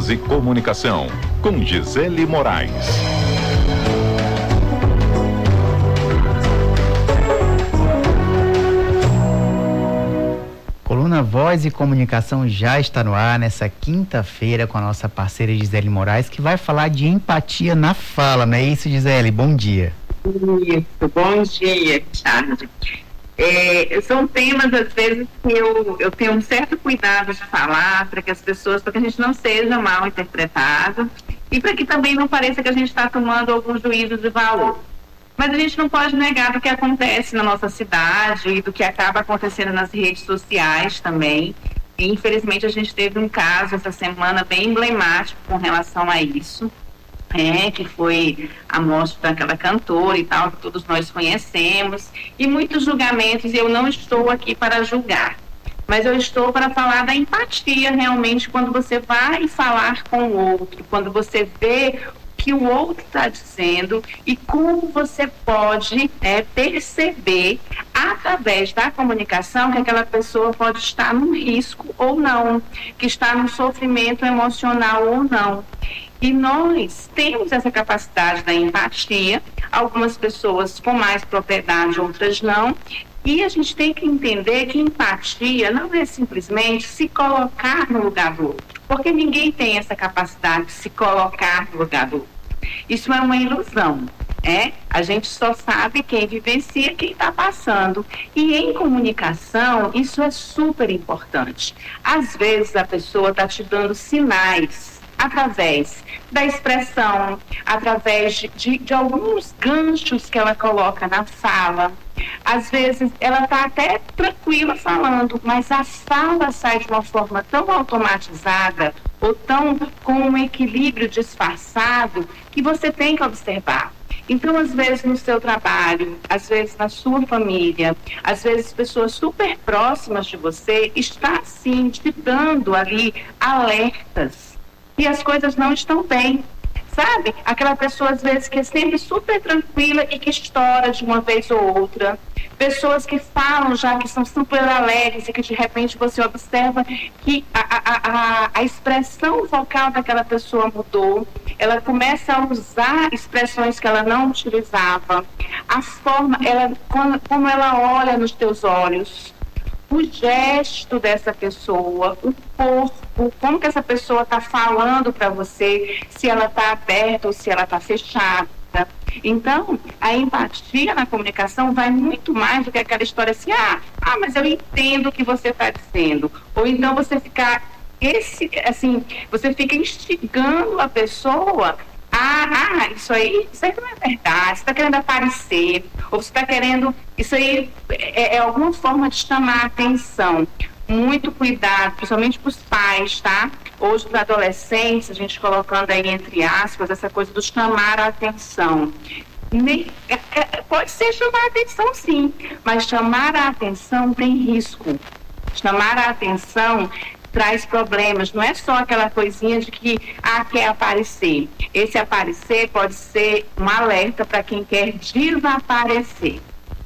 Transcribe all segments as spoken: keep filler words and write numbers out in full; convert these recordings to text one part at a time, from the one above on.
Voz e Comunicação, com Gisele Moraes. Coluna Voz e Comunicação já está no ar nessa quinta-feira com a nossa parceira Gisele Moraes, que vai falar de empatia na fala, não é isso, Gisele? Bom dia. Isso, bom dia, Charles. É, são temas, às vezes, que eu, eu tenho um certo cuidado de falar para que as pessoas, para que a gente não seja mal interpretado e para que também não pareça que a gente está tomando algum juízo de valor. Mas a gente não pode negar do que acontece na nossa cidade e do que acaba acontecendo nas redes sociais também. E, infelizmente, a gente teve um caso essa semana bem emblemático com relação a isso, é, que foi a morte daquela cantora e tal, que todos nós conhecemos, e muitos julgamentos, e eu não estou aqui para julgar, mas eu estou para falar da empatia realmente quando você vai falar com o outro, quando você vê que o outro está dizendo e como você pode é, perceber através da comunicação que aquela pessoa pode estar num risco ou não, que está num sofrimento emocional ou não. E nós temos essa capacidade da empatia, algumas pessoas com mais propriedade, outras não, e a gente tem que entender que empatia não é simplesmente se colocar no lugar do outro, porque ninguém tem essa capacidade de se colocar no lugar do outro. Isso é uma ilusão, é? A gente só sabe quem vivencia, quem está passando. E em comunicação, isso é super importante. Às vezes a pessoa está te dando sinais através da expressão, através de, de, de alguns ganchos que ela coloca na fala. Às vezes ela está até tranquila falando, mas a fala sai de uma forma tão automatizada ou tão com um equilíbrio disfarçado que você tem que observar. Então, às vezes no seu trabalho, às vezes na sua família, às vezes pessoas super próximas de você está sim te dando ali alertas e as coisas não estão bem. Sabe? Aquela pessoa, às vezes, que é sempre super tranquila e que estoura de uma vez ou outra. Pessoas que falam já que são super alegres e que, de repente, você observa que a, a, a, a expressão vocal daquela pessoa mudou. Ela começa a usar expressões que ela não utilizava. A forma, ela, como, como ela olha nos teus olhos. O gesto dessa pessoa, o corpo, como que essa pessoa está falando para você, se ela está aberta ou se ela está fechada. Então, a empatia na comunicação vai muito mais do que aquela história assim, ah, ah mas eu entendo o que você está dizendo. Ou então você ficar, esse, assim, você fica instigando a pessoa Ah, ah, isso aí, isso aí não é verdade, você está querendo aparecer, ou você está querendo, isso aí é, é alguma forma de chamar a atenção. Muito cuidado, principalmente para os pais, tá? Hoje, para adolescentes, a gente colocando aí entre aspas, essa coisa do chamar a atenção. Nem, é, é, pode ser chamar a atenção, sim, mas chamar a atenção tem risco. Chamar a atenção traz problemas, não é só aquela coisinha de que ah, quer aparecer. Esse aparecer pode ser um alerta para quem quer desaparecer.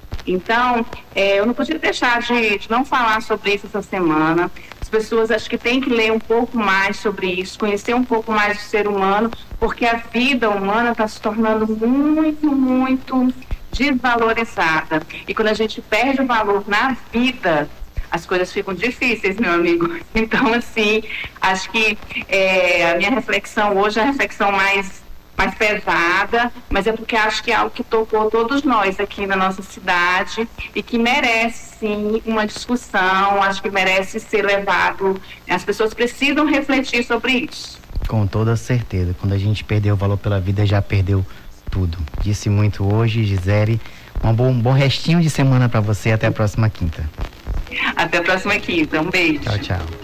Então, é, eu não podia deixar de, de não falar sobre isso essa semana. As pessoas acho que têm que ler um pouco mais sobre isso, conhecer um pouco mais do ser humano, porque a vida humana está se tornando muito, muito desvalorizada. E quando a gente perde o valor na vida, as coisas ficam difíceis, meu amigo. Então, assim, acho que é, a minha reflexão hoje é a reflexão mais, mais pesada, mas é porque acho que é algo que tocou todos nós aqui na nossa cidade e que merece, sim, uma discussão, acho que merece ser levado. As pessoas precisam refletir sobre isso. Com toda certeza. Quando a gente perdeu o valor pela vida, já perdeu tudo. Disse muito hoje, Gisele. Um bom, um bom restinho de semana para você. Até a próxima quinta. Até a próxima quinta. Um beijo. Tchau, tchau.